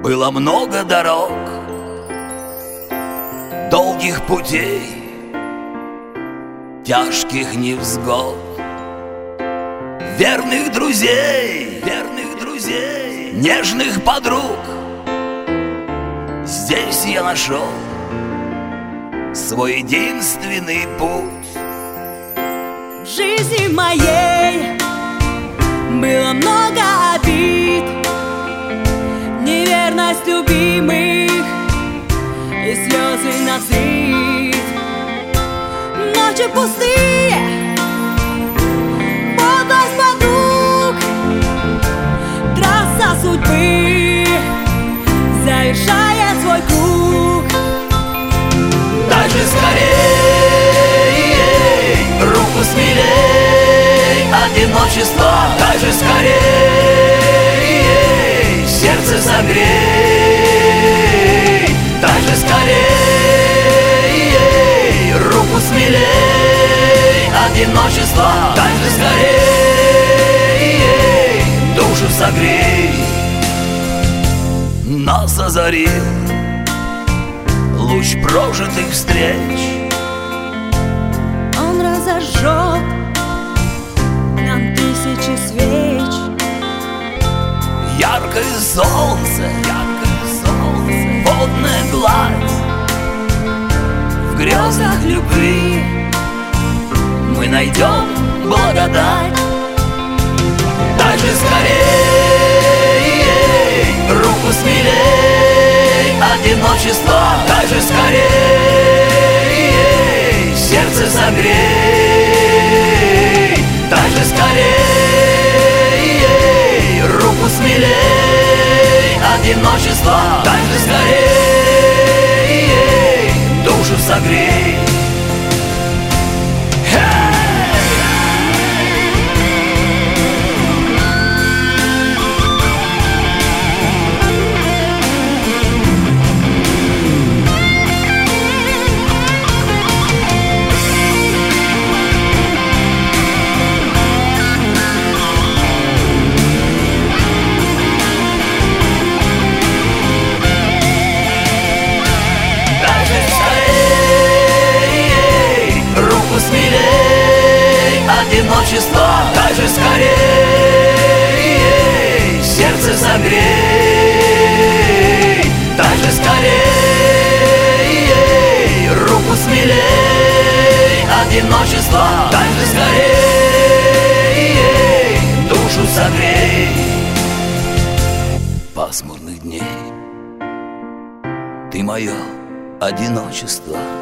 Было много дорог, долгих путей, тяжких невзгод, верных друзей, нежных подруг. Здесь я нашел свой единственный путь. В жизни моей было много обид, неверность любимых и слезы на взрыв. Ночи пустые, подлость подруг, трасса судьбы завершает свой круг. Дальше скорее, руку смелей, одиночество. Дальше скорее, сердце согрей. Дальше скорее, руку смелей, одиночество. Дальше скорее, душу согрей. Нас озарил луч прожитых встреч. Он разожжет нам тысячи свеч. Яркое солнце, водная гладь. В грезах любви мы найдем благодать. Дальше скорее, руку смелей, одиночество. Дальше скорее, сердце согрей. Дальше скорее, руку смелей, одиночество. Дальше скорее, душу согрей. Одиночество. Дальше скорее, сердце согрей. Дальше скорее, руку смелей, одиночество. Дальше скорее, душу согрей. Пасмурных дней ты мое одиночество.